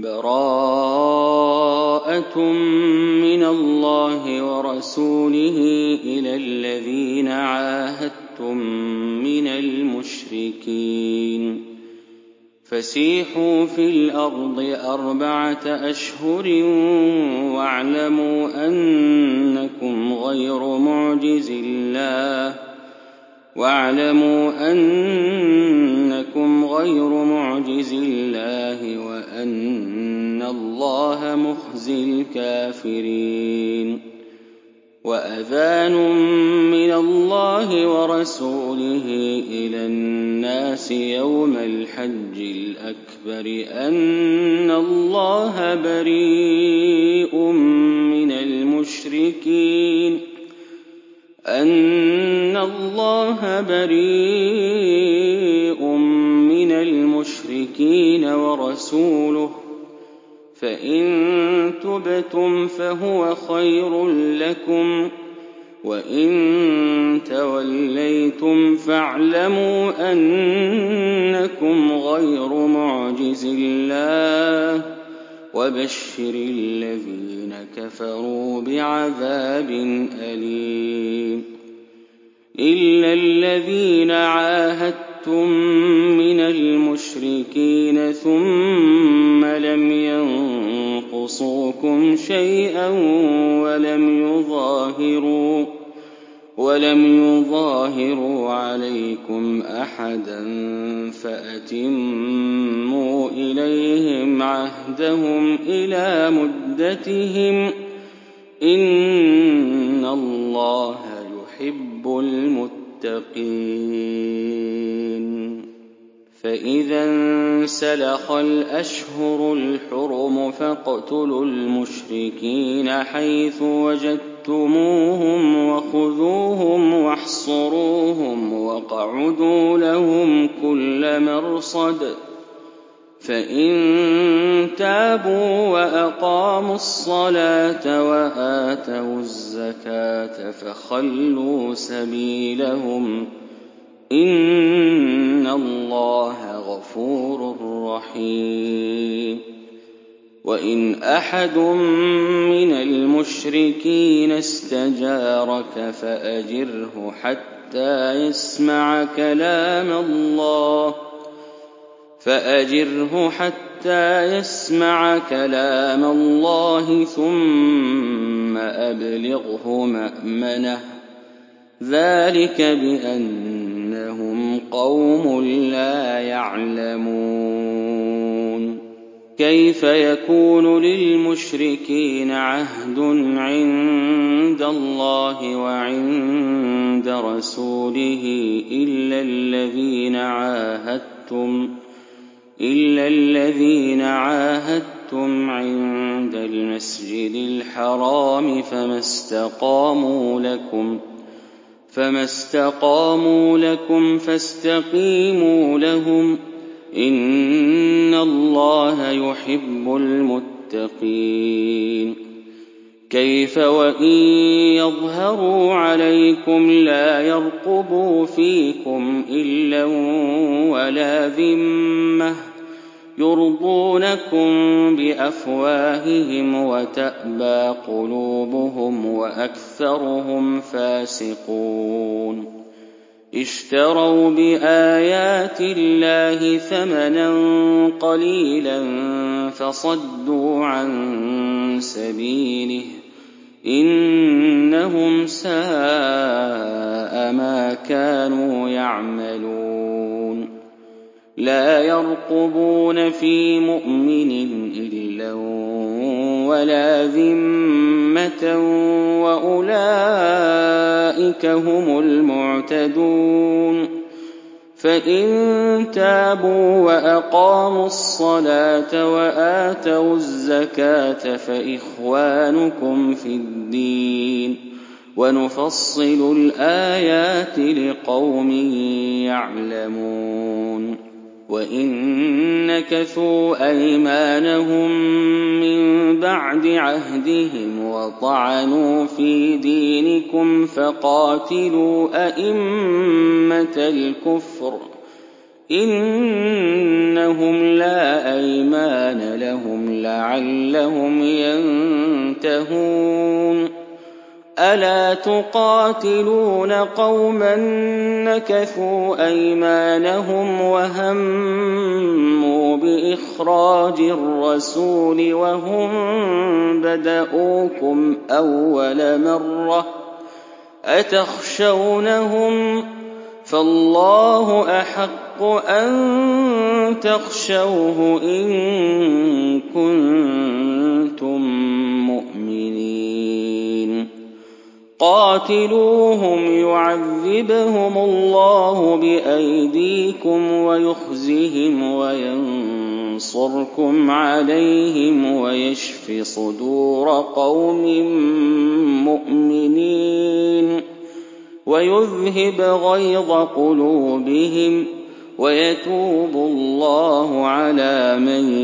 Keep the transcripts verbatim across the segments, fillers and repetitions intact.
بَرَاءَةٌ مِّنَ اللَّهِ وَرَسُولِهِ إِلَى الَّذِينَ عَاهَدتُّم مِّنَ الْمُشْرِكِينَ فَسِيحُوا فِي الْأَرْضِ أَرْبَعَةَ أَشْهُرٍ وَاعْلَمُوا أَنَّكُمْ غَيْرُ مُعْجِزِي اللَّهِ وَاعْلَمُوا أَنَّكُمْ غَيْرُ مُعْجِزِي اللَّهِ وَأَنَّ اللَّهَ مُخْزِي الْكَافِرِينَ وَأَذَانٌ مِّنَ اللَّهِ وَرَسُولِهِ إِلَى النَّاسِ يَوْمَ الْحَجِّ الْأَكْبَرِ أَنَّ اللَّهَ بَرِيءٌ مِّنَ الْمُشْرِكِينَ أَنَّ اللَّهَ بَرِيءٌ مِّنَ الْمُشْرِكِينَ وَرَسُولُهُ فَإِن تُبْتُمْ فَهُوَ خَيْرٌ لَّكُمْ وَإِن تَوَلَّيْتُمْ فَاعْلَمُوا أَنَّكُمْ غَيْرُ مُعْجِزِي اللَّهِ وَبَشِّرِ الَّذِينَ كَفَرُوا بِعَذَابٍ أَلِيمٍ إِلَّا الَّذِينَ عَاهَدتُّم مِّنَ الْمُشْرِكِينَ ثُمَّ لَمْ يَنقُصُوكُمْ شَيْئًا وَلَمْ يُظَاهِرُوا وَلَمْ يُظَاهِرُوا عَلَيْكُمْ أَحَدًا فَأَتِمُّوا إِلَيْهِمْ عَهْدَهُمْ إِلَىٰ مُدَّتِهِمْ ۚ إِنَّ اللَّهَ يُحِبُّ الْمُتَّقِينَ فَإِذَا انسَلَخَ الْأَشْهُرُ الْحُرُمُ فَاقْتُلُوا الْمُشْرِكِينَ حَيْثُ وَجَدتُّمُوهُمْ وَخُذُوهُمْ وَاحْصُرُوهُمْ وَاقْعُدُوا لَهُمْ كُلَّ مَرْصَدٍ فَإِن تَابُوا وَأَقَامُوا الصَّلَاةَ وَآتَوُا الزَّكَاةَ فَخَلُّوا سَبِيلَهُمْ ۚ إِنَّ اللَّهَ غَفُورٌ رَّحِيمٌ وَإِنْ أَحَدٌ مِّنَ الْمُشْرِكِينَ اسْتَجَارَكَ فَأَجِرْهُ حَتَّىٰ يَسْمَعَ كَلَامَ اللَّهِ فَأَجِرْهُ حَتَّىٰ يَسْمَعَ كَلَامَ اللَّهِ ثُمَّ أَبْلِغْهُ مَأْمَنَهُ ۚ ذَٰلِكَ بِأَنَّهُمْ قَوْمٌ لَّا يَعْلَمُونَ كَيْفَ يَكُونُ لِلْمُشْرِكِينَ عَهْدٌ عِندَ اللَّهِ وَعِندَ رَسُولِهِ إِلَّا الَّذِينَ عَاهَدتُّمْ إِلَّا الَّذِينَ عَاهَدتُّمْ عِندَ الْمَسْجِدِ الْحَرَامِ فَمَا اسْتَقَامُوا لَكُمْ فَمَا اسْتَقَامُوا لَكُمْ فَاسْتَقِيمُوا لَهُمْ ۚ إِنَّ اللَّهَ يُحِبُّ الْمُتَّقِينَ كَيْفَ وَإِن يَظْهَرُوا عَلَيْكُمْ لَا يَرْقُبُوا فِيكُمْ إِلًّا وَلَا ذِمَّةً يُرْضُونَكُم بِأَفْوَاهِهِمْ وَتَأْبَىٰ قُلُوبُهُمْ وَأَكْثَرُهُمْ فَاسِقُونَ اشْتَرَوْا بِآيَاتِ اللَّهِ ثَمَنًا قَلِيلًا فَصَدُّوا عَن سَبِيلِهِ ۚ إِنَّهُمْ سَاءَ مَا كَانُوا يَعْمَلُونَ لَا يَرْقُبُونَ فِي مُؤْمِنٍ إِلًّا وَلَا ذِمَّةً وَأُولَٰئِكَ هُمُ الْمُعْتَدُونَ فَإِن تَابُوا وَأَقَامُوا الصَّلَاةَ وَآتَوُا الزَّكَاةَ فَإِخْوَانُكُمْ فِي الدِّينِ وَنُفَصِّلُ الْآيَاتِ لِقَوْمٍ يَعْلَمُونَ وَإِن نَّكَثُوا أَيْمَانَهُم مِّن بَعْدِ عَهْدِهِمْ وَطَعَنُوا فِي دِينِكُمْ فَقَاتِلُوا أَئِمَّةَ الْكُفْرِ إنهم لا أيمان لهم لعلهم ينتهون ألا تقاتلون قوما نكثوا أيمانهم وهموا بإخراج الرسول وهم بدؤوكم أول مرة أتخشونهم فالله أحق أن تخشوه إن كنتم مؤمنين قاتلوهم يعذبهم الله بأيديكم ويخزهم وينصركم عليهم ويشف صدور قوم مؤمنين ويذهب غيظ قلوبهم ويتوب الله على من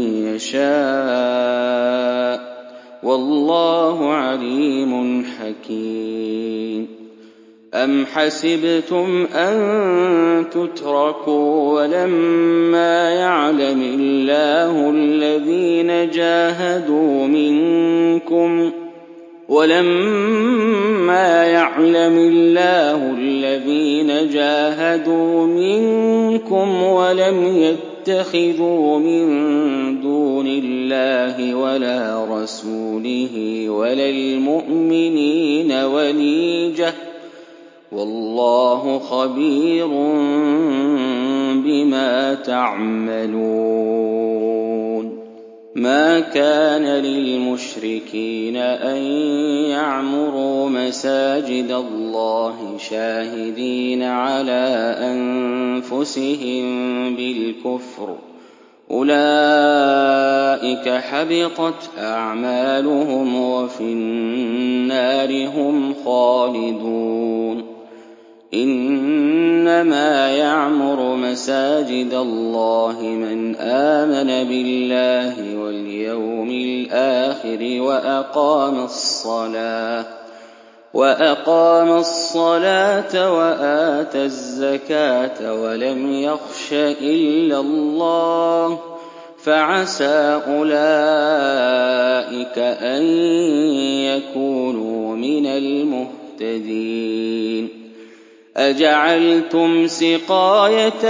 يشاء والله عليم حكيم أم حسبتم أن تتركوا ولما يعلم الله الذين جاهدوا منكم ولما يعلم الله الذين جاهدوا منكم ولم يتخذوا من دون الله ولا رسوله ولا المؤمنين وليجة والله خبير بما تعملون ما كان للمشركين أن يعمروا مساجد الله شاهدين على أنفسهم بالكفر أولئك حبطت أعمالهم وفي النار هم خالدون إنما يعمر مساجد الله من آمن بالله واليوم الآخر وأقام الصلاة وأقام الصلاة وآتى الزكاة ولم يخش إلا الله فعسى أولئك أن يكونوا من المهتدين أجعلتم سقاية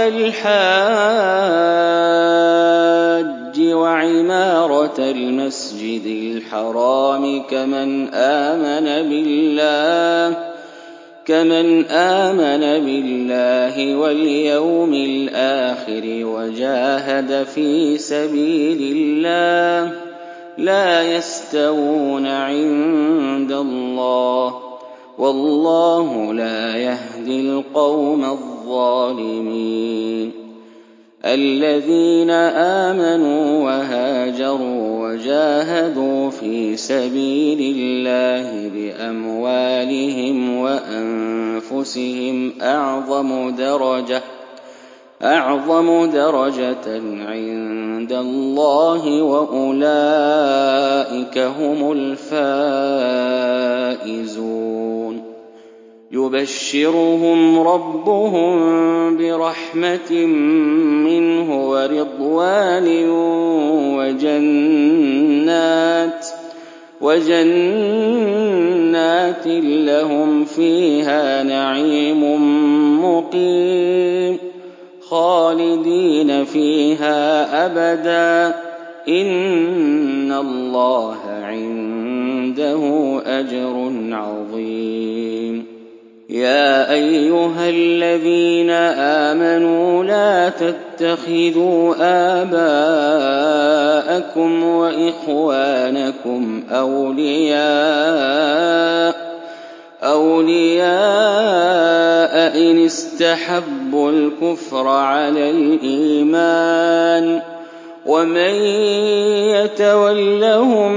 الحاج وعمارة المسجد الحرام كمن آمن بالله كمن آمن بالله واليوم الآخر وجاهد في سبيل الله لا يستوون عند الله والله لا يهدي القوم الظالمين الذين آمنوا وهاجروا وجاهدوا في سبيل الله بأموالهم وأنفسهم أعظم درجة أعظم درجة عند الله وأولئك هم الفائزون يبشرهم ربهم برحمة منه ورضوان وجنات وجنات لهم فيها نعيم مقيم خالدين فيها أبدا إن الله عنده أجر عظيم يا أيها الذين آمنوا لا تتخذوا آباءكم وإخوانكم أولياء أولياء إن استحبوا الكفر على الإيمان ومن يتولهم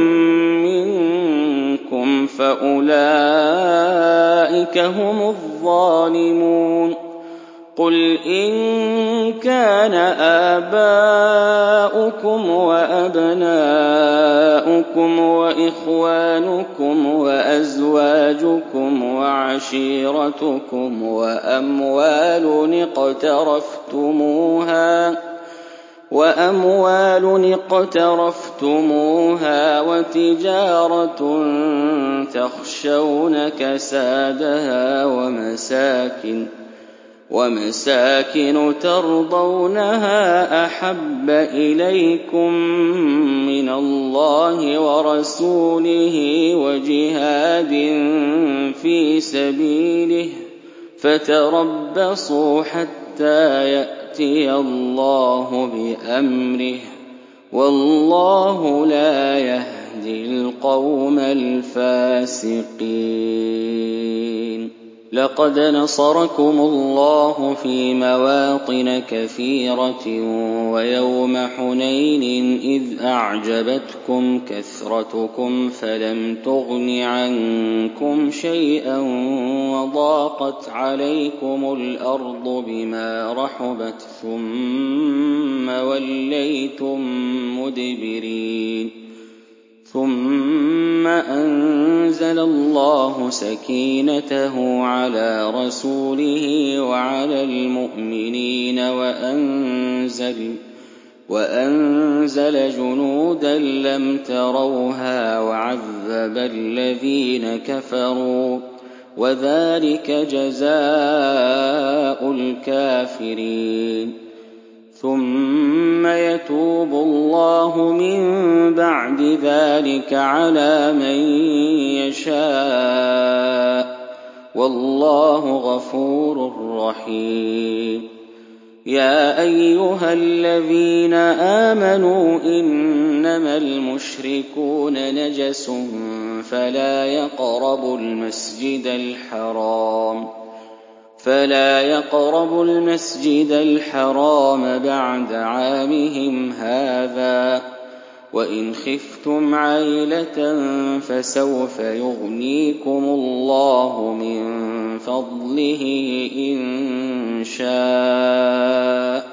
منكم فأولئك هم الظالمون قُلْ إِن كَانَ آبَاؤُكُمْ وَأَبْنَاؤُكُمْ وَإِخْوَانُكُمْ وَأَزْوَاجُكُمْ وَعَشِيرَتُكُمْ وَأَمْوَالٌ اقْتَرَفْتُمُوهَا وَأَمْوَالٌ اقْتَرَفْتُمُوهَا وَتِجَارَةٌ تَخْشَوْنَ كَسَادَهَا وَمَسَاكِنُ وَمَسَاكِنُ تَرْضَوْنَهَا أَحَبَّ إِلَيْكُم مِّنَ اللَّهِ وَرَسُولِهِ وَجِهَادٍ فِي سَبِيلِهِ فَتَرَبَّصُوا حَتَّىٰ يَأْتِيَ اللَّهُ بِأَمْرِهِ ۗ وَاللَّهُ لَا يَهْدِي الْقَوْمَ الْفَاسِقِينَ. لَقَدْ نَصَرَكُمُ اللَّهُ فِي مَوَاطِنَ كَثِيرَةٍ وَيَوْمَ حُنَيْنٍ إِذْ أَعْجَبَتْكُمْ كَثْرَتُكُمْ فَلَمْ تُغْنِ عَنكُمْ شَيْئًا وَضَاقَتْ عَلَيْكُمُ الْأَرْضُ بِمَا رَحُبَتْ ثُمَّ وَلَّيْتُم مُّدْبِرِينَ ثُمَّ أَنزَلَ اللَّهُ سَكِينَتَهُ عَلَىٰ رَسُولِهِ وَعَلَى الْمُؤْمِنِينَ وَأَنزَلَ, وأنزل جُنُودًا لَّمْ تَرَوْهَا وَعَذَّبَ الَّذِينَ كَفَرُوا ۚ وَذَٰلِكَ جَزَاءُ الْكَافِرِينَ. ثُمَّ يَتُوبُ اللَّهُ مِن بَعْدِ ذَٰلِكَ عَلَىٰ مَن يَشَاءُ ۗ وَاللَّهُ غَفُورٌ رَّحِيمٌ. يَا أَيُّهَا الَّذِينَ آمَنُوا إِنَّمَا الْمُشْرِكُونَ نَجَسٌ فَلَا يَقْرَبُوا الْمَسْجِدَ الْحَرَامَ فلا يقربوا المسجد الحرام بعد عامهم هذا، وإن خفتم عيلة فسوف يغنيكم الله من فضله إن شاء،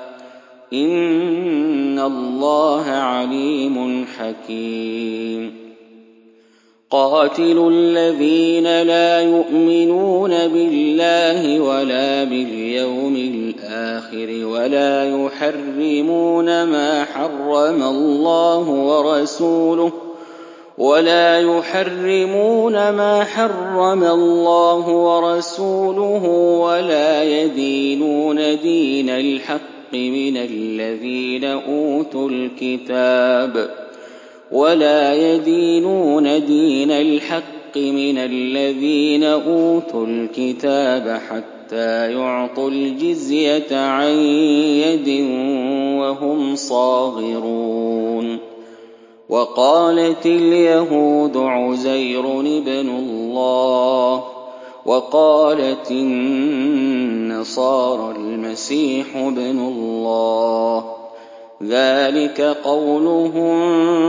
إن الله عليم حكيم. قاتلوا الذين لا يؤمنون بالله ولا باليوم الآخر ولا يحرمون ما حرم الله ورسوله ولا يحرمون ما حرم الله ورسوله ولا يدينون دين الحق من الذين أوتوا الكتاب ولا يدينون دين الحق من الذين أوتوا الكتاب حتى يعطوا الجزية عن يد وهم صاغرون. وقالت اليهود عزير ابن الله وقالت النصارى المسيح ابن الله، ذلك قولهم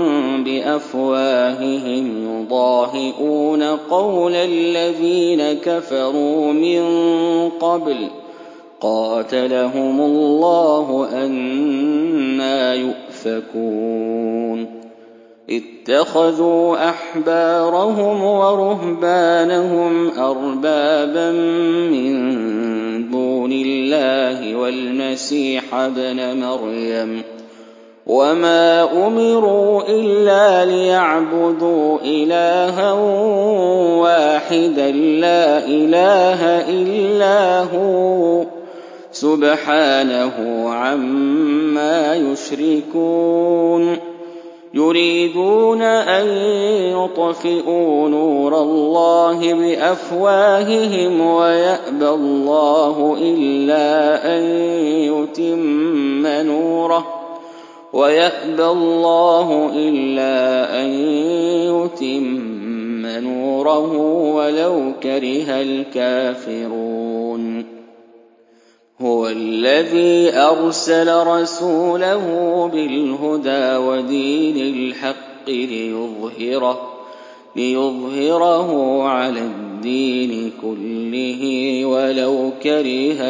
بأفواههم يضاهئون قول الذين كفروا من قبل قاتلهم الله أنى يؤفكون. اتخذوا أحبارهم ورهبانهم أربابا من دون الله والمسيح ابن مريم، وما أمروا إلا ليعبدوا إلها واحدا لا إله إلا هو سبحانه عما يشركون. يريدون أن يطفئوا نور الله بأفواههم ويأبى الله إلا أن يتم نوره ويأبى الله إلا أن يتم نوره ولو كره الكافرون. هو الذي أرسل رسوله بالهدى ودين الحق ليظهره ليظهره على الدين كله ولو كره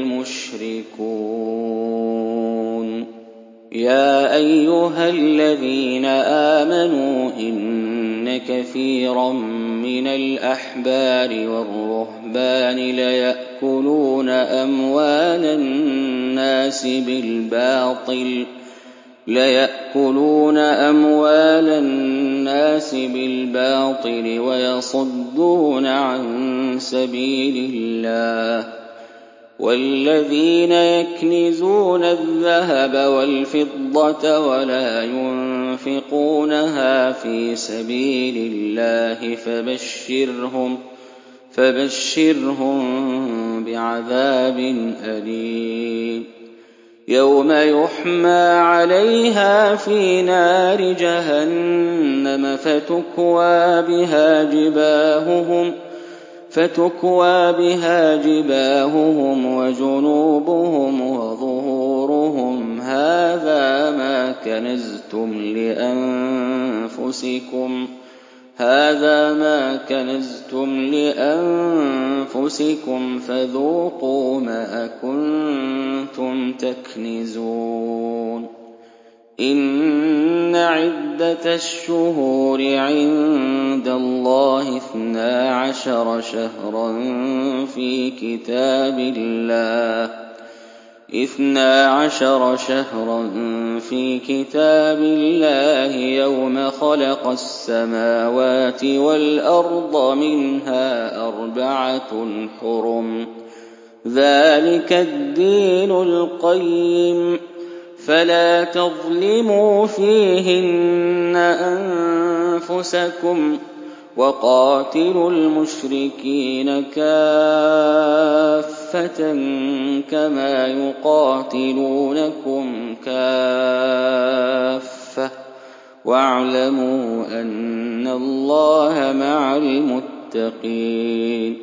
المشركون. يا أيها الذين آمنوا إن كثيرا من الأحبار والرهبان ليأكلون أموال الناس بالباطل ليأكلون أموال الناس بالباطل ويصدون عن سبيل الله. والذين يكنزون الذهب والفضة ولا ينفقونها في سبيل الله فبشرهم فبشرهم بعذاب أليم. يوم يحمى عليها في نار جهنم فتكوى بها جباههم فتكوى بها جباههم وجنوبهم وظهورهم هذا ما كنزتم لأنفسكم هذا ما كنزتم لأنفسكم فذوقوا ما كنتم تكنزون. إن عدة الشهور عند الله اثنا عشر شهرا في كتاب الله اثنا عشر شهرا في كتاب الله يوم خلق السماوات والأرض منها أربعة حرم ذلك الدين القيم فلا تظلموا فيهن أنفسكم وقاتلوا المشركين كافة كما يقاتلونكم كافة واعلموا أن الله مع المتقين.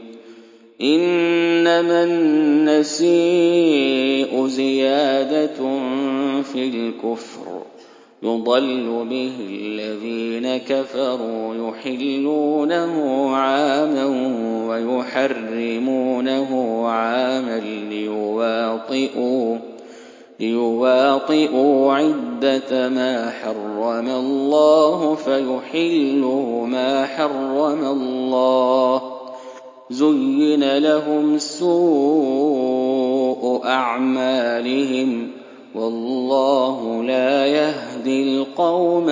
إنما النسيء زيادة في الكفر يضل به الذين كفروا يحلونه عاما ويحرمونه عاما ليواطئوا ليواطئوا عدة ما حرم الله فيحلوا ما حرم الله. زين لهم سوء أعمالهم والله لا يهدي القوم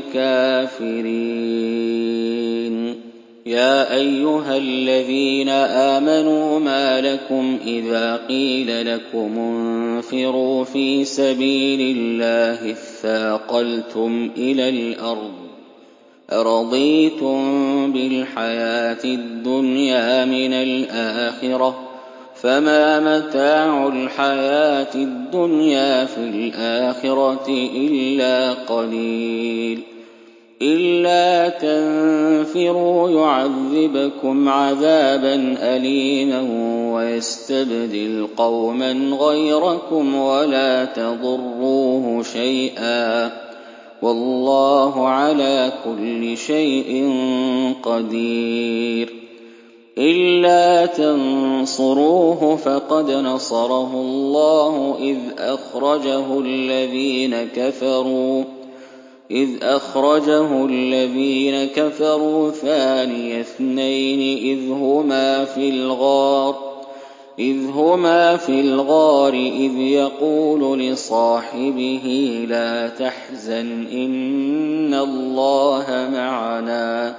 الكافرين. يا أيها الذين آمنوا ما لكم إذا قيل لكم انفروا في سبيل الله اثاقلتم إلى الأرض أرضيتم بالحياة الدنيا من الآخرة فما متاع الحياة الدنيا في الآخرة إلا قليل. إلا تنفروا يعذبكم عذابا أليما ويستبدل قوما غيركم ولا تضروه شيئا والله على كل شيء قدير. إلا تنصروه فقد نصره الله إذ أخرجه الذين كفروا إذ أخرجه الذين كفروا ثاني اثنين إذ هما في الغار إذ هما في الغار إذ يقول لصاحبه لا تحزن إن الله معنا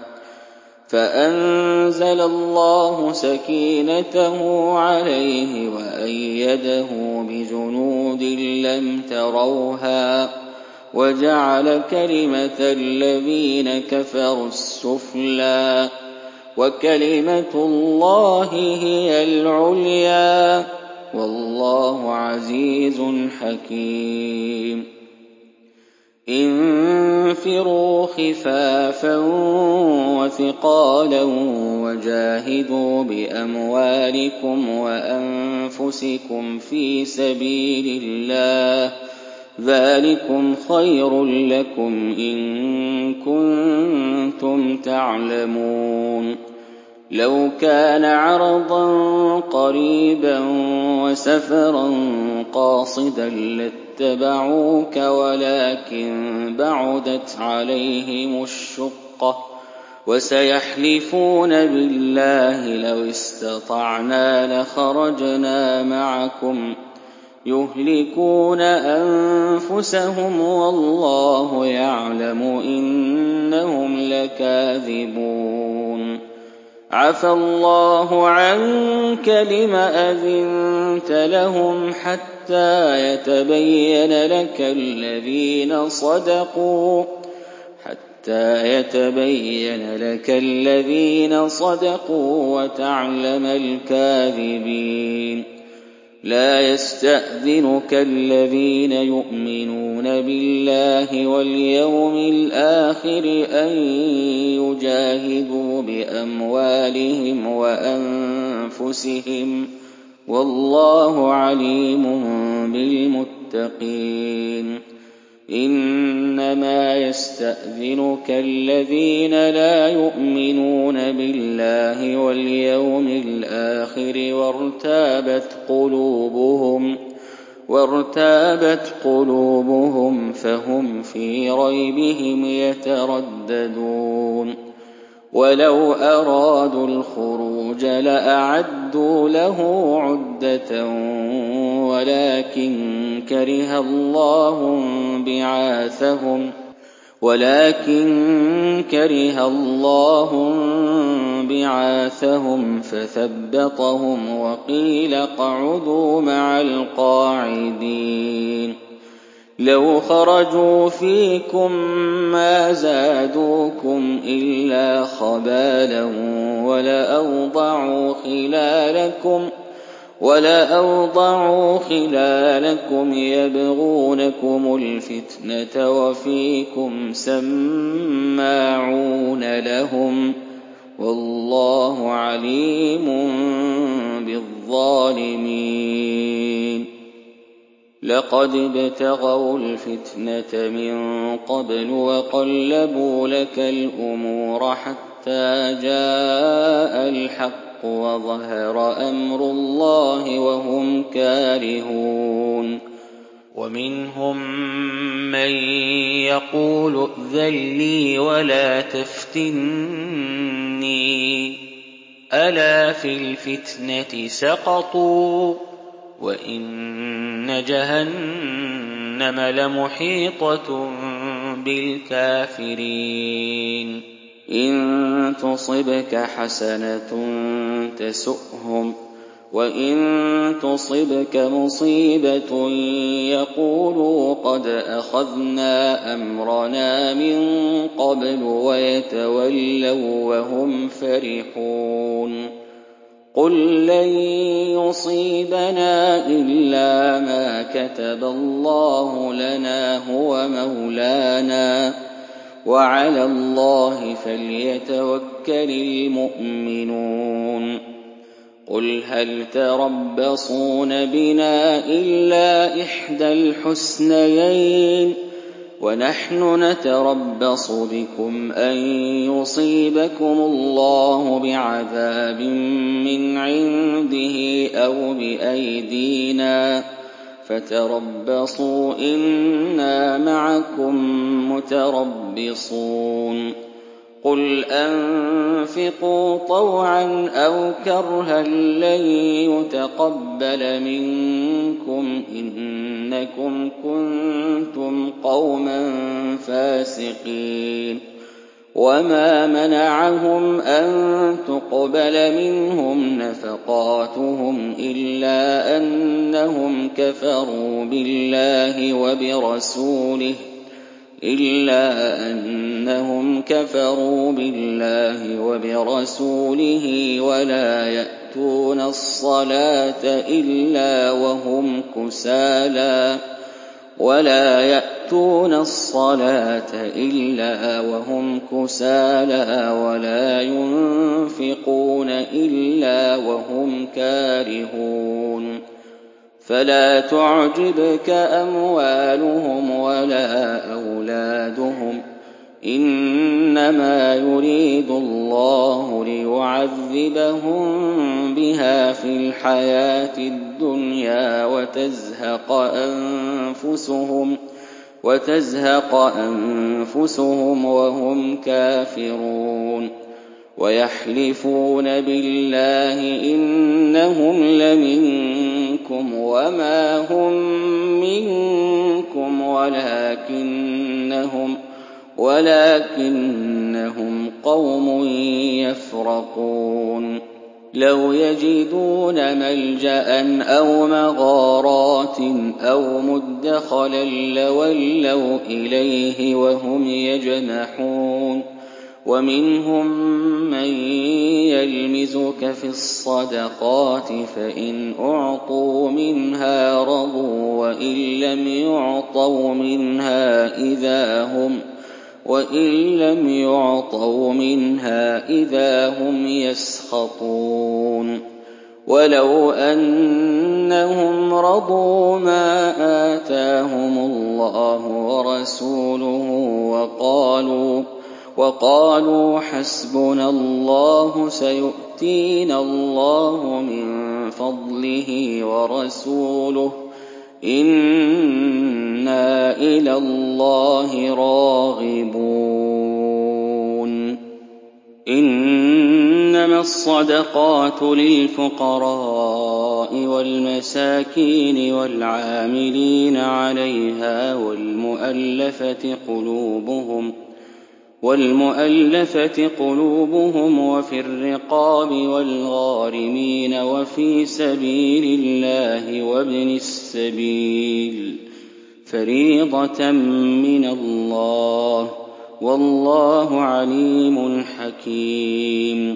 فأنزل الله سكينته عليه وأيده بجنود لم تروها وجعل كلمة الذين كفروا السفلى وكلمة الله هي العليا والله عزيز حكيم. انفروا خفافا وثقالا وجاهدوا بأموالكم وأنفسكم في سبيل الله ذلكم خير لكم إن كنتم تعلمون. لو كان عرضا قريبا وسفرا قاصدا لاتبعوك ولكن بعدت عليهم الشقة وسيحلفون بالله لو استطعنا لخرجنا معكم يهلكون أنفسهم والله يعلم إنهم لكاذبون. عفى الله عنك لم أذنت لهم حتى يتبين لك الذين صدقوا حتى يتبين لك الذين صدقوا وتعلم الكاذبين. لا يستأذنك الذين يؤمنون بالله واليوم الآخر أن يجاهدوا بأموالهم وأنفسهم والله عليم بالمتقين. إنما يستأذنك الذين لا يؤمنون بالله واليوم الآخر وارتابت قلوبهم وارتابت قلوبهم فهم في ريبهم يترددون. ولو أرادوا الخروج لأعدوا له عدة ولكن كره الله بعاثهم ولكن كره الله بعاثهم فثبطهم وقيل اقعدوا مع القاعدين. لو خرجوا فيكم ما زادوكم إلا خبالا ولأوضعوا خلالكم ولأوضعوا خلالكم يبغونكم الفتنة وفيكم سماعون لهم والله عليم بالظالمين. لقد ابتغوا الفتنة من قبل وقلبوا لك الأمور حتى جاء الحق وظهر أمر الله وهم كارهون. ومنهم من يقول ائذن لي ولا تفتني ألا في الفتنة سقطوا وإن جهنم لمحيطة بالكافرين. إن تصبك حسنة تسؤهم وإن تصبك مصيبة يقولوا قد أخذنا أمرنا من قبل ويتولوا وهم فرحون. قل لن يصيبنا إلا ما كتب الله لنا هو مولانا وعلى الله فليتوكل المؤمنون. قل هل تربصون بنا إلا إحدى الحسنيين ونحن نتربص بكم أن يصيبكم الله بعذاب من عنده أو بأيدينا فتربصوا إنا معكم متربصون. قل أنفقوا طوعا أو كرها لن يتقبل منكم إنكم كنتم قوما فاسقين. وما منعهم أن تقبل منهم نفقاتهم إلا أنهم كفروا بالله وبرسوله إلا أنهم كفروا بالله وبرسوله ولا يأتون الصلاة إلا وهم كسالى ولا يأتون الصلاة إلا وهم كسالى ولا ينفقون إلا وهم كارهون. فلا تعجبك أموالهم ولا أولادهم إنما يريد الله ليعذبهم بها في الحياة الدنيا وتزهق أنفسهم وتزهق أنفسهم وهم كافرون ويحلفون بالله إنهم لمنكم وما هم منكم ولكنهم ولكنهم قوم يفرقون لو يجدون ملجأ أو مغارات أو مدخلا لولوا إليه وهم يجمحون ومنهم من يلمزك في الصدقات فإن أعطوا منها رضوا وإن لم يعطوا منها إذا هم وإن لم يعطوا منها إذا هم يسخطون ولو أنهم رضوا ما آتاهم الله ورسوله وقالوا وقالوا حسبنا الله سيؤتينا الله من فضله ورسوله إنا إلى الله راغبون إنما الصدقات للفقراء والمساكين والعاملين عليها والمؤلفة قلوبهم والمؤلفة قلوبهم وفي الرقاب والغارمين وفي سبيل الله وابن السبيل فريضة من الله والله عليم حكيم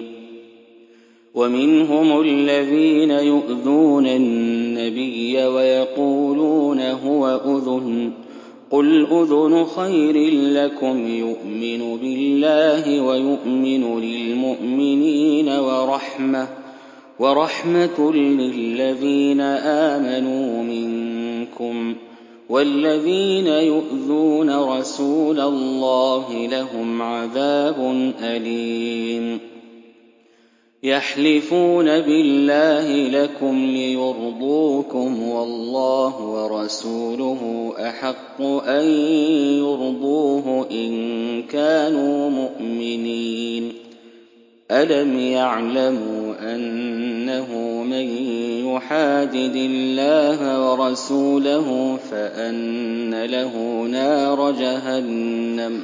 ومنهم الذين يؤذون النبي ويقولون هو أذن قل أذن خير لكم يؤمن بالله ويؤمن للمؤمنين ورحمة, ورحمة للذين آمنوا منكم والذين يؤذون رسول الله لهم عذاب أليم يحلفون بالله لكم ليرضوكم والله ورسوله أحق أن يرضوه إن كانوا مؤمنين ألم يعلموا أنه من يحادد الله ورسوله فأن له نار جهنم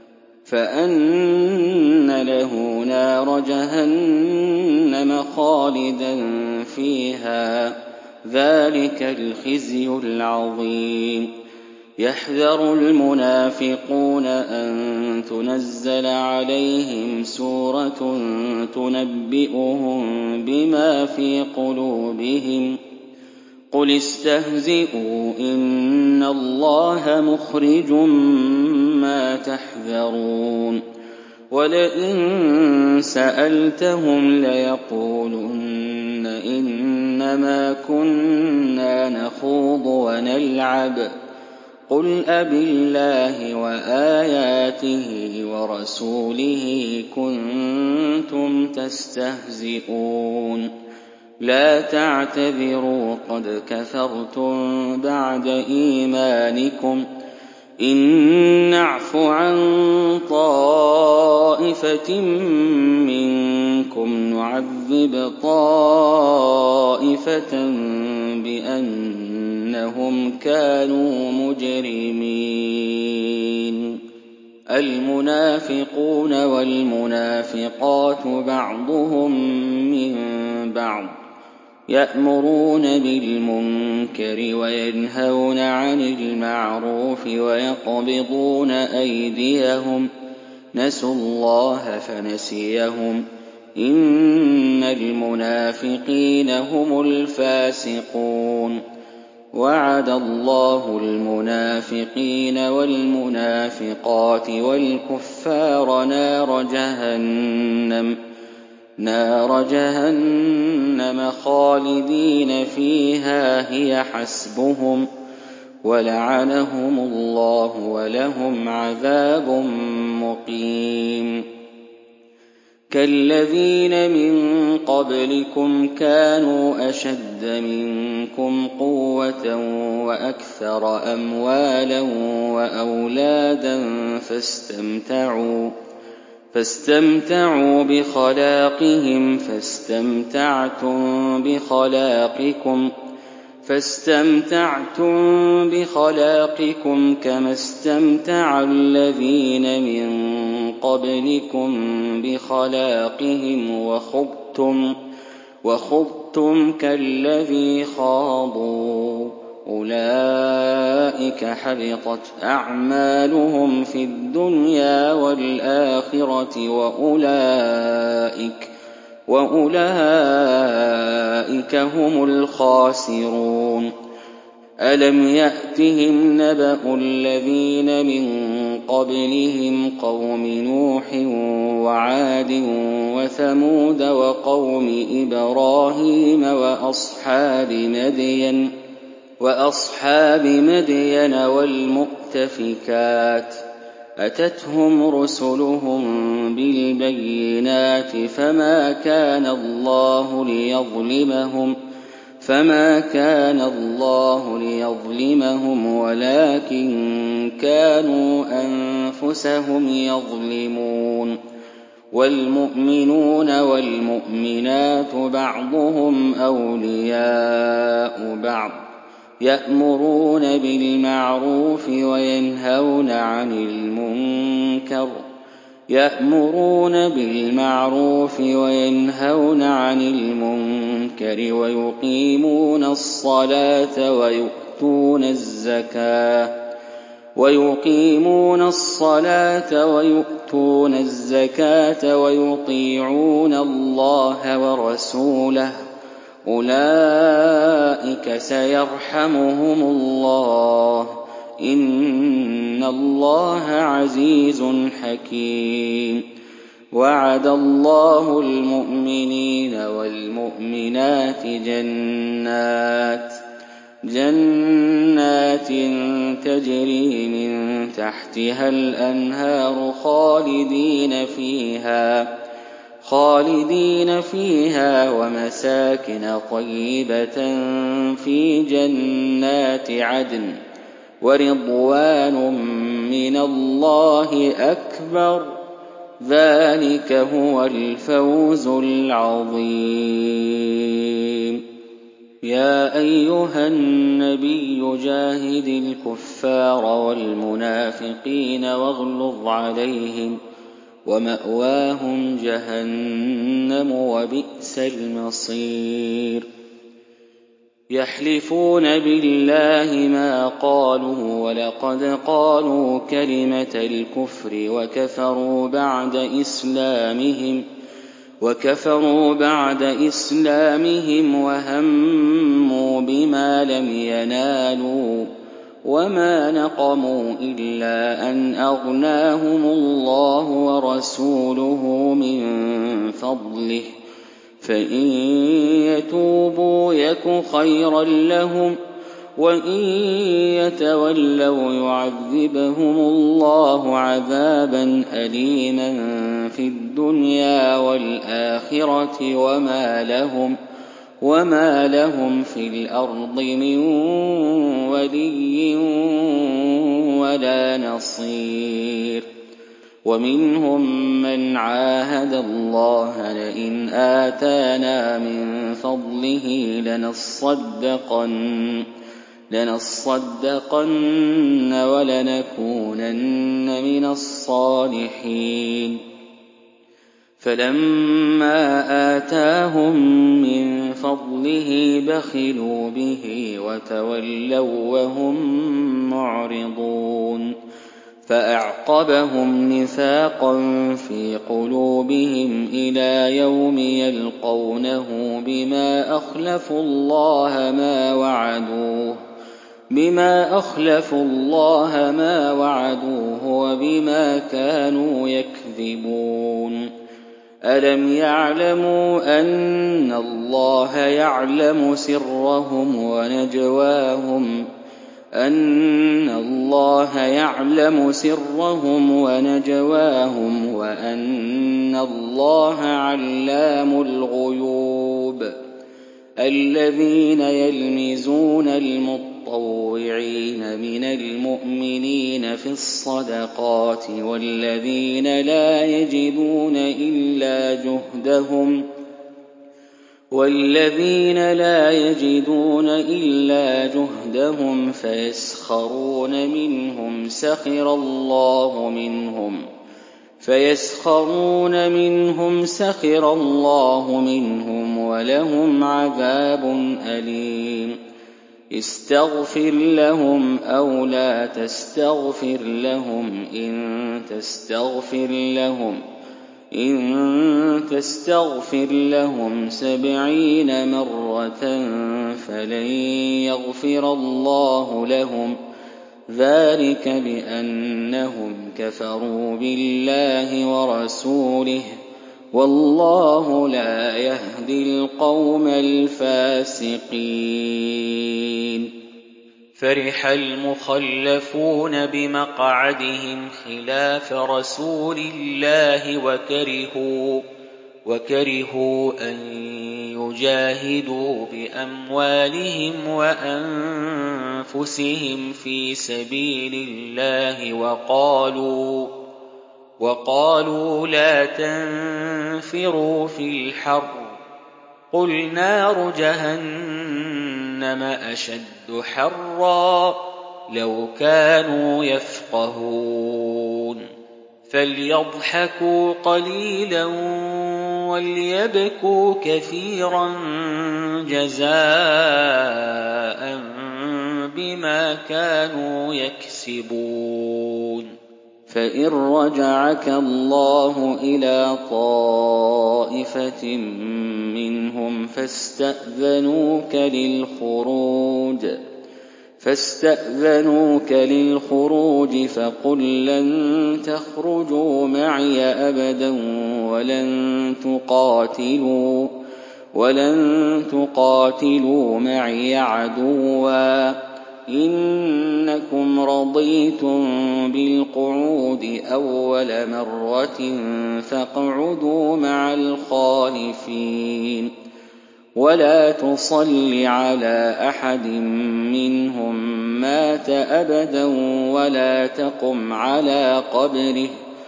فأن له نار جهنم خالدا فيها ذلك الخزي العظيم يحذر المنافقون أن تنزل عليهم سورة تنبئهم بما في قلوبهم قل استهزئوا إن الله مخرج ما تحذرون ولئن سألتهم ليقولن إنما كنا نخوض ونلعب قل أبالله وآياته ورسوله كنتم تستهزئون لا تعتذروا قد كفرتم بعد إيمانكم إن نعف عن طائفة منكم نعذب طائفة بأنهم كانوا مجرمين المنافقون والمنافقات بعضهم من بعض يأمرون بالمنكر وينهون عن المعروف ويقبضون أيديهم نسوا الله فنسيهم إن المنافقين هم الفاسقون وعد الله المنافقين والمنافقات والكفار نار جهنم نَارَ جَهَنَّمَ خَالِدِينَ فِيهَا هِيَ حَسْبُهُمْ وَلَعَنَهُمُ اللَّهُ وَلَهُمْ عَذَابٌ مُّقِيمٌ كَالَّذِينَ مِن قَبْلِكُمْ كَانُوا أَشَدَّ مِنكُمْ قُوَّةً وَأَكْثَرَ أَمْوَالًا وَأَوْلَادًا فَاسْتَمْتَعُوا فَاسْتَمْتَعُوا بِخَلَاقِهِمْ فَاسْتَمْتَعْتُم بِخَلَاقِكُمْ فَاسْتَمْتَعْتُم بِخَلَاقِكُمْ كَمَا اسْتَمْتَعَ الَّذِينَ مِن قَبْلِكُم بِخَلَاقِهِمْ وَخُضْتُمْ وَخُضْتُمْ كَالَّذِي خَاضُوا ۚ أُولَٰئِكَ حَبِطَتْ أَعْمَالُهُمْ فِي الدُّنْيَا وَالْآخِرَةِ وَأُولَٰئِكَ وَأُولَٰئِكَ هُمُ الْخَاسِرُونَ أَلَمْ يَأْتِهِمْ نَبَأُ الَّذِينَ مِن قَبْلِهِمْ قَوْمِ نُوحٍ وَعَادٍ وَثَمُودَ وَقَوْمِ إِبْرَاهِيمَ وَأَصْحَابِ مَدْيَنَ وَأَصْحَابِ مَدْيَنَ وَالْمُؤْتَفِكَاتِ ۚ أَتَتْهُمْ رُسُلُهُم بِالْبَيِّنَاتِ فَمَا كَانَ اللَّهُ لِيَظْلِمَهُمْ فما كان الله ليظلمهم ولكن كانوا أنفسهم يظلمون والمؤمنون والمؤمنات بعضهم أولياء بعض يأمرون بالمعروف وينهون عن المنكر يأمرون بالمعروف وينهون عن المنكر ويقيمون الصلاة ويؤتون الزكاة ويقيمون الصلاة ويؤتون الزكاة ويطيعون الله ورسوله أولئك سيرحمهم الله إن الله عزيز حكيم وعد الله المؤمنين والمؤمنات جنات جنات تجري من تحتها الأنهار خالدين فيها خالدين فيها ومساكن طيبة في جنات عدن ورضوان من الله أكبر ذلك هو الفوز العظيم يا أيها النبي جاهد الكفار والمنافقين واغلظ عليهم ومأواهم جهنم وبئس المصير يحلفون بالله ما قالوا ولقد قالوا كلمة الكفر وكفروا بعد إسلامهم وكفروا بعد إسلامهم وهموا بما لم ينالوا وما نقموا إلا أن أغناهم الله ورسوله من فضله فإن يتوبوا يك خيرا لهم وإن يتولوا يعذبهم الله عذابا أليما في الدنيا والآخرة وما لهم وما لهم في الأرض من ولي ولا نصير ومنهم من عاهد الله لئن آتانا من فضله لنصدقن لنصدقن ولنكونن من الصالحين فلما آتاهم من فضله بخلوا به وتولوا وهم معرضون فأعقبهم نفاقا في قلوبهم إلى يوم يلقونه بما أخلفوا الله ما وعدوه بما أخلفوا الله ما وعدوه وبما كانوا يكذبون ألم يعلموا أن الله يعلم سرهم ونجواهم أن الله يعلم سرهم ونجواهم وأن الله علام الغيوب الذين يلمزون المطوعين من المؤمنين في الصدقات والذين لا يجدون إلا جهدهم والذين لا يجدون إلا جهدهم فيسخرون منهم سخر الله منهم فيسخرون منهم سخر الله منهم ولهم عذاب أليم استغفر لهم أو لا تستغفر لهم إن تستغفر لهم إن تستغفر لهم سبعين مرة فلن يغفر الله لهم ذلك بأنهم كفروا بالله ورسوله والله لا يهدي القوم الفاسقين. فرح المخلفون بمقعدهم خلاف رسول الله وكرهوا, وكرهوا أن يجاهدوا بأموالهم وأنفسهم في سبيل الله وقالوا, وقالوا لا تنفروا في الحر قل نار جهنم أشد حرا لو كانوا يفقهون فليضحكوا قليلا وليبكوا كثيرا جزاء بما كانوا يكسبون. فإن رجعك الله إلى طائفة منهم فاستأذنوك للخروج فاستأذنوك للخروج فقل لن تخرجوا معي أبدا ولن تقاتلوا ولن تقاتلوا معي عدوا إنكم رضيتم بالقعود أول مرة فاقعدوا مع الخالفين ولا تصل على أحد منهم مات أبدا ولا تقم على قبره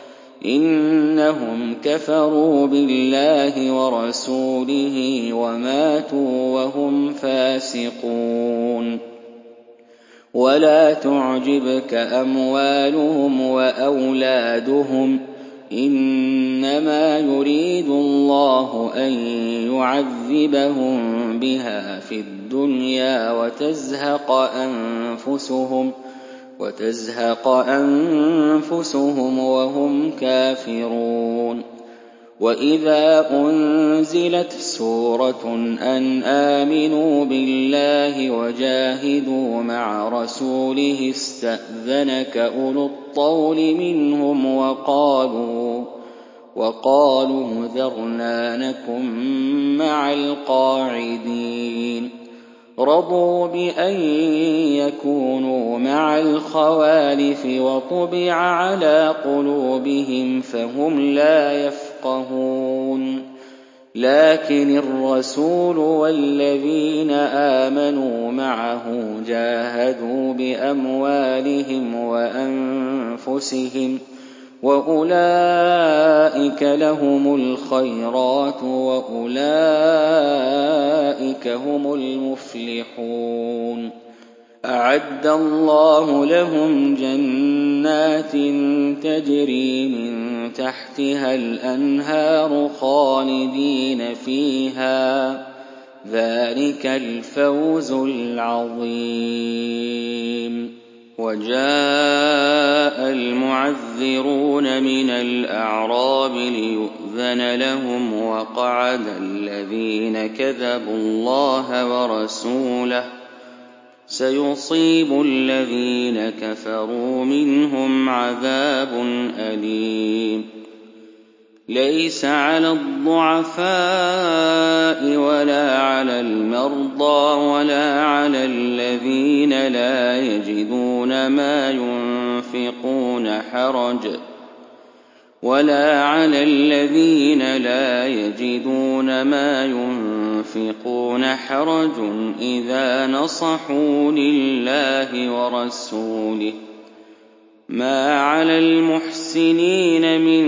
إنهم كفروا بالله ورسوله وماتوا وهم فاسقون. ولا تعجبك أموالهم وأولادهم إنما يريد الله أن يعذبهم بها في الدنيا وتزهق أنفسهم وتزهق أنفسهم وهم كافرون. وإذا أنزلت سورة أن آمنوا بالله وجاهدوا مع رسوله استأذنك أولو الطول منهم وقالوا وقالوا ذرنا نكن مع القاعدين رضوا بأن يكونوا مع الخوالف وطبع على قلوبهم فهم لا يفقهون. لكن الرسول والذين آمنوا معه جاهدوا بأموالهم وأنفسهم وأولئك لهم الخيرات وأولئك هم المفلحون. أعد الله لهم جنات تجري من تحتها الأنهار خالدين فيها ذلك الفوز العظيم. وجاء المعذرون من الأعراب ليؤذن لهم وقعد الذين كذبوا الله ورسوله سيصيب الذين كفروا منهم عذاب أليم. ليس على الضعفاء ولا على المرضى ولا على الذين لا يجدون ما ينفقون حرج ولا على الذين لا يجدون ما ينفقون حرج إذا نصحوا لله ورسوله ما على المحسنين من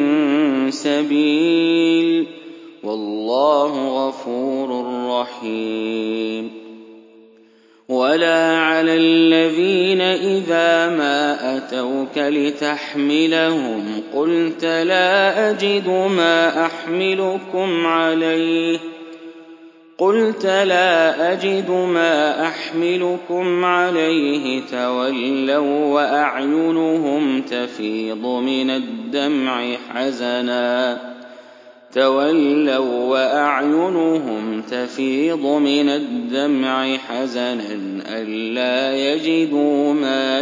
سبيل والله غفور رحيم ولا على الذين إذا ما أتوك لتحملهم قلت لا أجد ما أحملكم عليه قلت لا أجد ما أحملكم عليه تولوا وأعينهم تفيض من الدمع حزنا تولوا وأعينهم تفيض من الدمع حزنا ألا يجدوا ما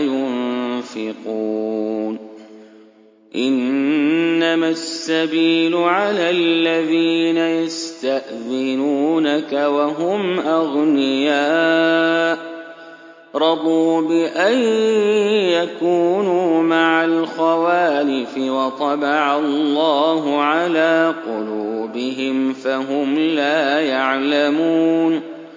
ينفقون إنما السبيل على الذين يستأذنونك وهم أغنياء رضوا بأن يكونوا مع الخوالف وطبع الله على قلوبهم فهم لا يعلمون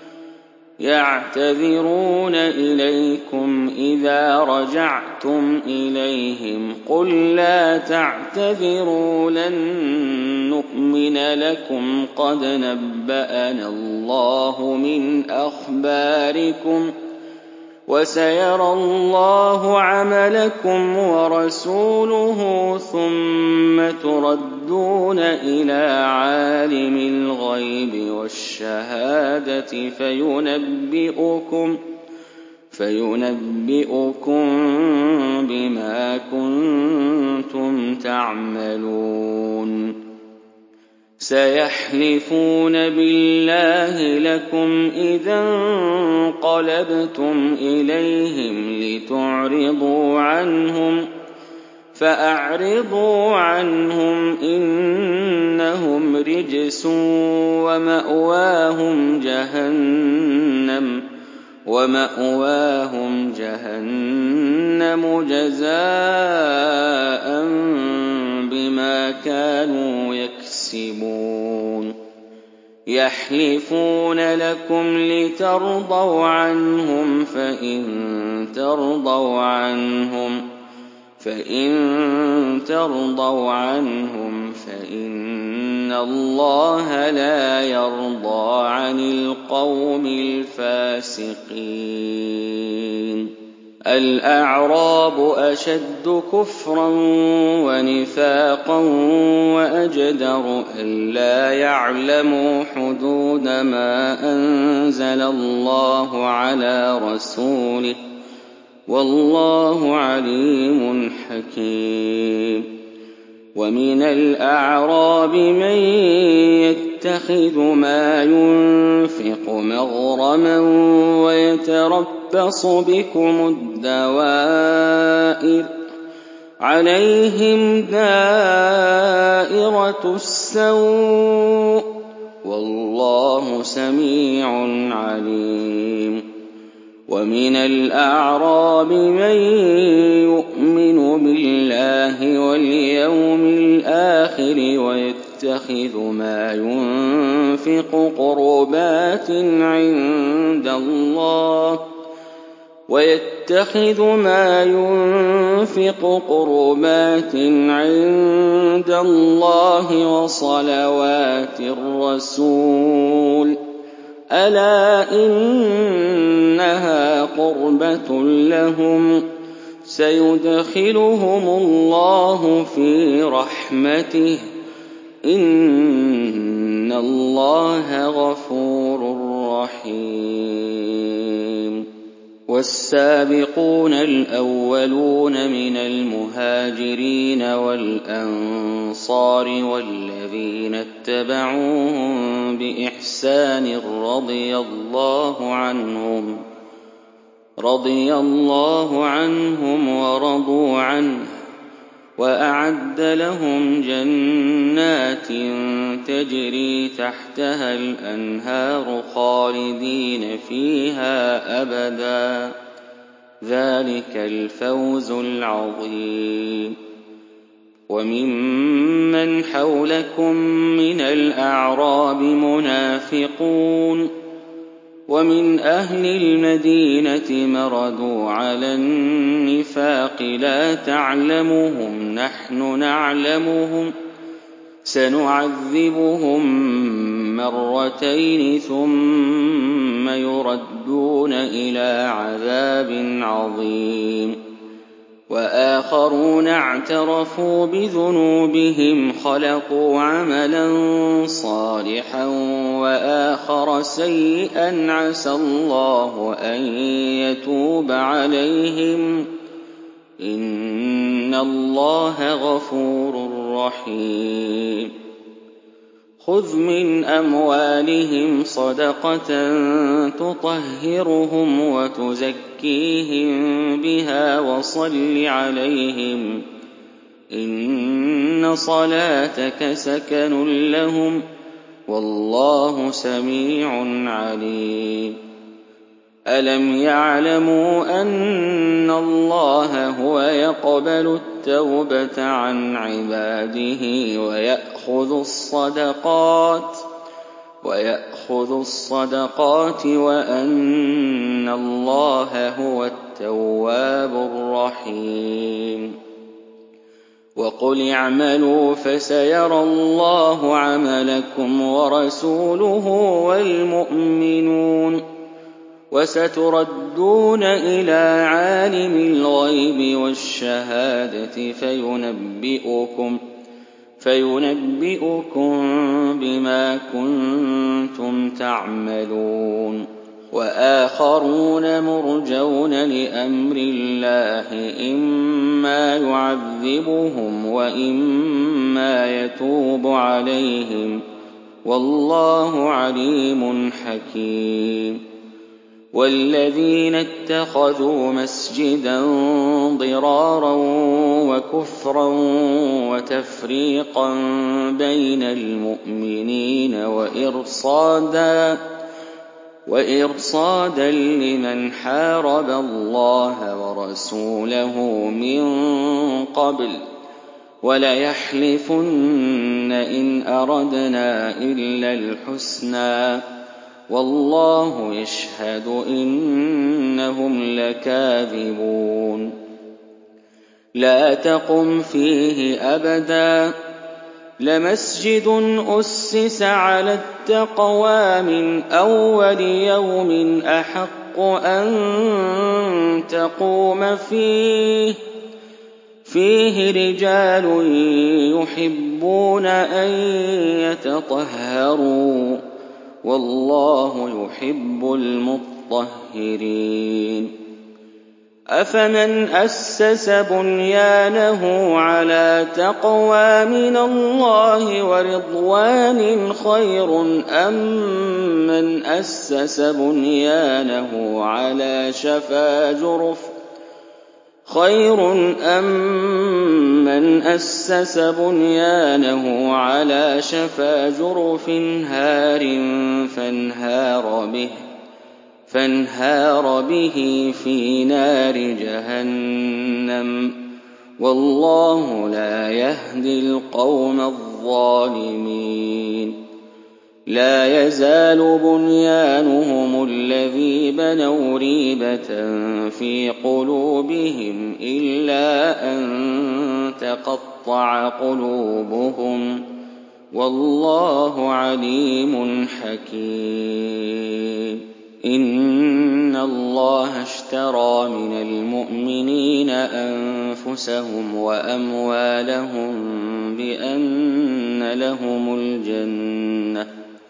يعتذرون إليكم إذا رجعتم إليهم قل لا تعتذروا لن نؤمن لكم قد نبأنا الله من أخباركم وسيرى الله عملكم ورسوله ثم تردون إلى عالم الغيب والشهادة فينبئكم فينبئكم بما كنتم تعملون سيحلفون بالله لكم إذا انقلبتم إليهم لتعرضوا عنهم فأعرضوا عنهم إنهم رجس ومأواهم جهنم ومأواهم جهنم جزاء بما كانوا يكسبون يحلفون لكم لترضوا عنهم فإن ترضوا عنهم فإن ترضوا عنهم فإن الله لا يرضى عن القوم الفاسقين الأعراب أشد كفرا ونفاقا وأجدر ألا يعلموا حدود ما أنزل الله على رسوله والله عليم حكيم ومن الأعراب من يتخذ ما ينفق مغرما ويتربص بكم الدوائر عليهم دائرة السوء والله سميع عليم ومن الأعراب من يؤمن بالله واليوم الآخر ويتخذ ما ينفق قربات عند الله ويتخذ ما ينفق قربات عند الله وصلوات الرسول ألا إنها قربة لهم سيدخلهم الله في رحمته إن الله غفور رحيم والسابقون الأولون من المهاجرين والأنصار والذين اتبعوهم بإحسان رضي الله عنهم رضي الله عنهم ورضوا عنه وأعد لهم جنات تجري تحتها الأنهار خالدين فيها أبدا، ذلك الفوز العظيم. وممن حولكم من الأعراب منافقون، ومن أهل المدينة مردوا على النفاق لا تعلمهم نحن نعلمهم سنعذبهم مرتين ثم يردون إلى عذاب عظيم. وآخرون اعترفوا بذنوبهم خلقوا عملا صالحا وآخر سيئا عسى الله أن يتوب عليهم إن الله غفور رحيم. خذ من أموالهم صدقة تطهرهم وتزكيهم بها وصل عليهم إن صلاتك سكن لهم والله سميع عليم. ألم يعلموا أن الله هو يقبل التوبة عن عباده ويأخذ الصدقات ويأخذ الصدقات وأن الله هو التواب الرحيم. وقل اعملوا فسيرى الله عملكم ورسوله والمؤمنون وستردون إلى عالم الغيب والشهادة فينبئكم فينبئكم بما كنتم تعملون. وآخرون مرجون لأمر الله إما يعذبهم وإما يتوب عليهم والله عليم حكيم. والذين اتخذوا مسجدا ضرارا وكفرا وتفريقا بين المؤمنين وإرصادا وإرصادا لمن حارب الله ورسوله من قبل وليحلفن إن أردنا إلا الحسنى والله يشهد إنهم لكاذبون. لا تقم فيه أبدا لمسجد أسس على التقوى من أول يوم أحق أن تقوم فيه فيه رجال يحبون أن يتطهروا والله يحب المطهرين. أفمن أسس بنيانه على تقوى من الله ورضوان خير أم من أسس بنيانه على شفا جرف خير أم من أسس بنيانه على شفا جرف هار فانهار به فانهار به في نار جهنم والله لا يهدي القوم الظالمين. لا يزال بنيانهم الذي بنوا ريبة في قلوبهم إلا أن تقطع قلوبهم والله عليم حكيم. إن الله اشترى من المؤمنين أنفسهم وأموالهم بأن لهم الجنة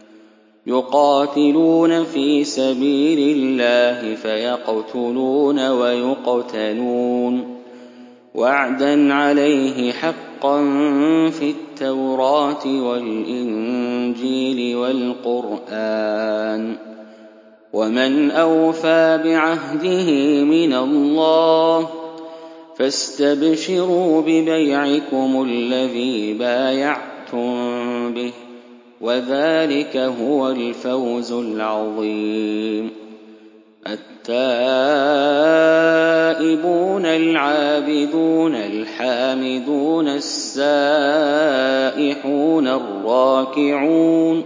يقاتلون في سبيل الله فيقتلون ويقتلون وعدا عليه حقا في التوراة والإنجيل والقرآن ومن أوفى بعهده من الله فاستبشروا ببيعكم الذي بايعتم به وذلك هو الفوز العظيم. التائبون العابدون الحامدون السائحون الراكعون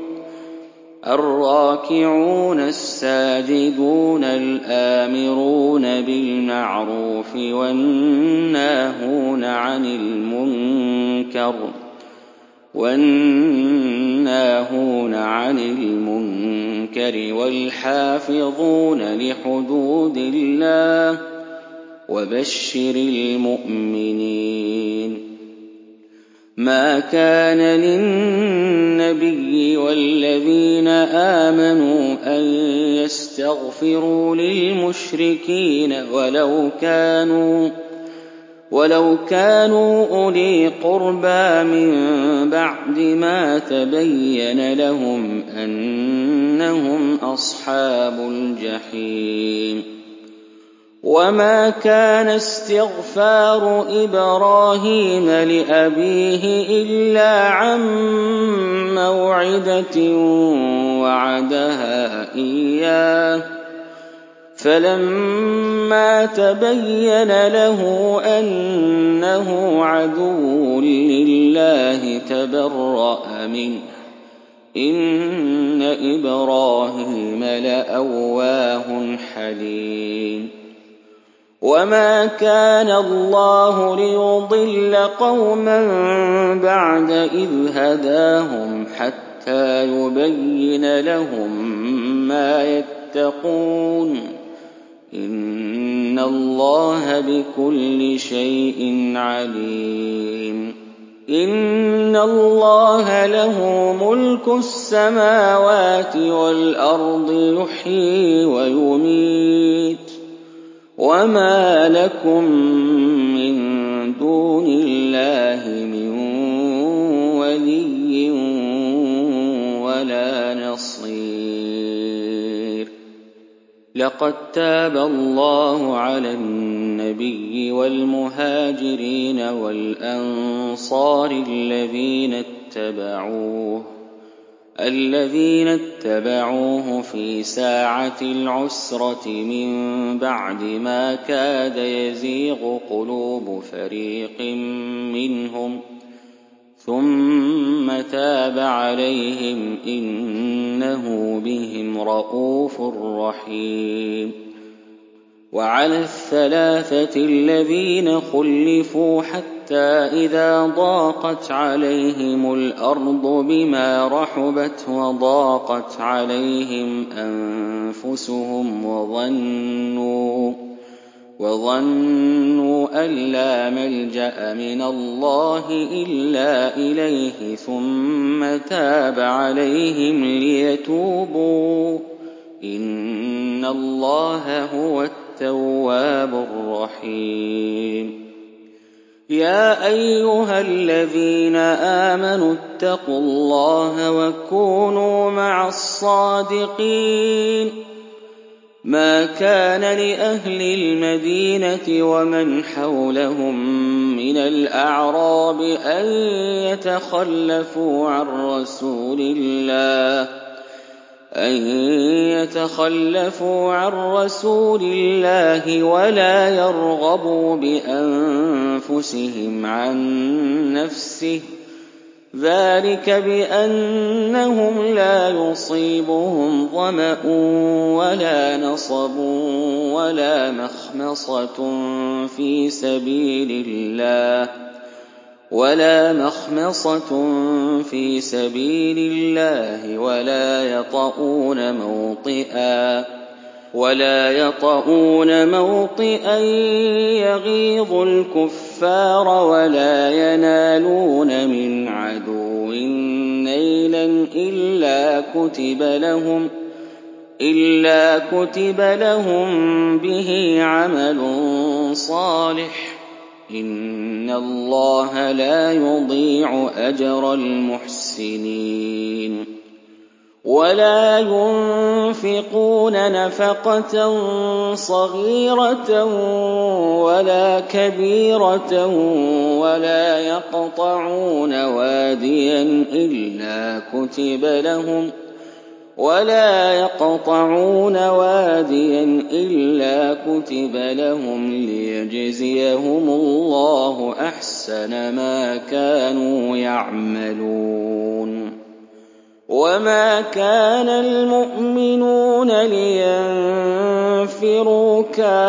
الراكعون الساجدون الآمرون بالمعروف والناهون عن المنكر والناهون عن المنكر والحافظون لحدود الله وبشر المؤمنين. ما كان للنبي والذين آمنوا أن يستغفروا للمشركين ولو كانوا ولو كانوا أولي قربى من بعد ما تبين لهم أنهم أصحاب الجحيم. وما كان استغفار إبراهيم لأبيه إلا عن موعدة وعدها إياه فلما تبين له أنه عدو لله تبرأ منه إن إبراهيم لأواه حليم. وما كان الله ليضل قوما بعد إذ هداهم حتى يبين لهم ما يتقون إن الله بكل شيء عليم. إن الله له ملك السماوات والأرض يحيي ويميت وما لكم من دون الله من ولي ولا نصير. لقد تاب الله على النبي والمهاجرين والأنصار الذين اتبعوه الذين اتبعوه في ساعة العسرة من بعد ما كاد يزيغ قلوب فريق منهم ثم تاب عليهم إنه بهم رءوف رحيم. وعلى الثلاثة الذين خلفوا حتى إذا ضاقت عليهم الأرض بما رحبت وضاقت عليهم أنفسهم وظنوا وظنوا أن لا ملجأ من الله إلا إليه ثم تاب عليهم ليتوبوا إن الله هو التواب الرحيم. يا أيها الذين آمنوا اتقوا الله وكونوا مع الصادقين. ما كان لأهل المدينة ومن حولهم من الأعراب أن يتخلفوا عن رسول الله أن يتخلفوا عن رسول الله ولا يرغبوا بأنفسهم عن نفسه ذلك بأنهم لا يصيبهم ظمأ ولا نصب ولا مخمصة في سبيل الله ولا مخمصة في سبيل الله ولا يطؤون موطئا ولا يطؤون موطئا يغيظ الكفار ولا ينالون من عدو نيلا إلا كتب لهم إلا كتب لهم به عمل صالح إن الله لا يضيع أجر المحسنين. ولا ينفقون نفقة صغيرة ولا كبيرة ولا يقطعون واديا إلا كتب لهم ولا يقطعون واديا إلا كتب لهم ليجزيهم الله أحسن ما كانوا يعملون. وما كان المؤمنون لينفروا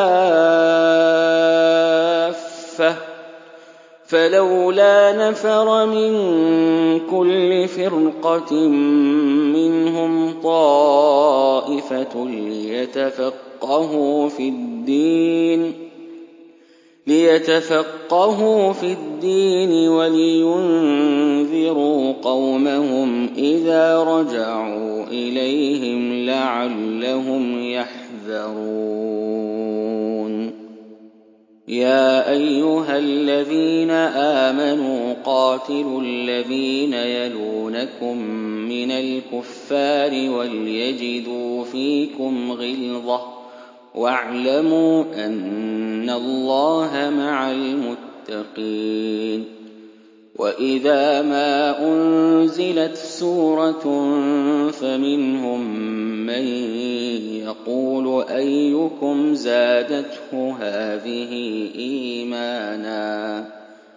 كافة فلولا نفر من كل فرقة منهم طائفة ليتفقهوا في الدين ليتفقهوا في الدين ولينذروا قومهم إذا رجعوا إليهم لعلهم يحذرون. يا أيها الذين آمنوا قاتلوا الذين يلونكم من الكفار وليجدوا فيكم غلظة واعلموا أن الله مع المتقين. وإذا ما أنزلت سورة فمنهم من يقول أيكم زادته هذه إيمانا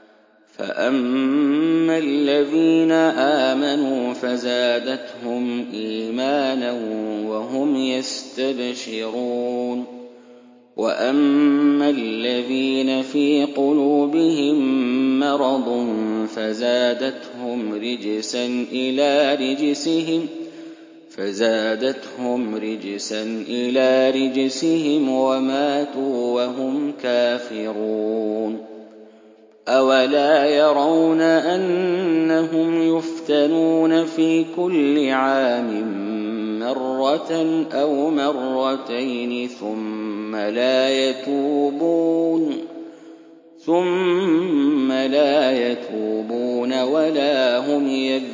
فأما الذين آمنوا فزادتهم إيمانا وهم يستبشرون. وأما الذين في قلوبهم مرض فزادتهم رجسا إلى رجسهم فزادتهم رجسا إلى رجسهم وماتوا وهم كافرون. أولا يرون أنهم يفتنون في كل عام مرة أو مرتين ثم لا يتوبون ثم لا يتوبون ولا هم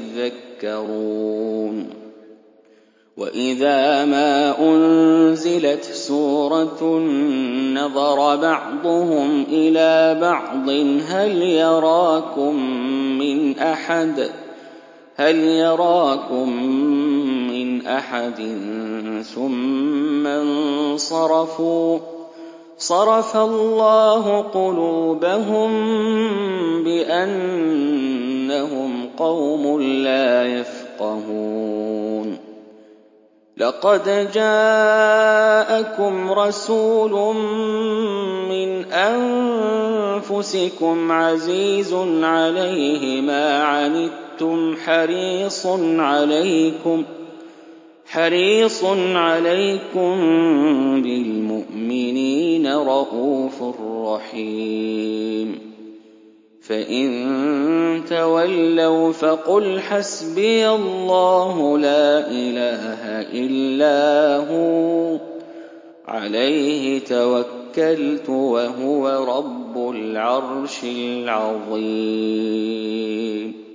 يذكرون. وإذا ما أنزلت سورة نظر بعضهم إلى بعض هل يراكم من أحد هل يراكم من أحد ثم انصرفوا صرف الله قلوبهم بأنهم قوم لا يفقهون. لقد جاءكم رسول من أنفسكم عزيز عليه ما عنتم حريص عليكم حريص عليكم بالمؤمنين رءوف رحيم. فإن تولوا فقل حسبي الله لا إله إلا هو عليه توكلت وهو رب العرش العظيم.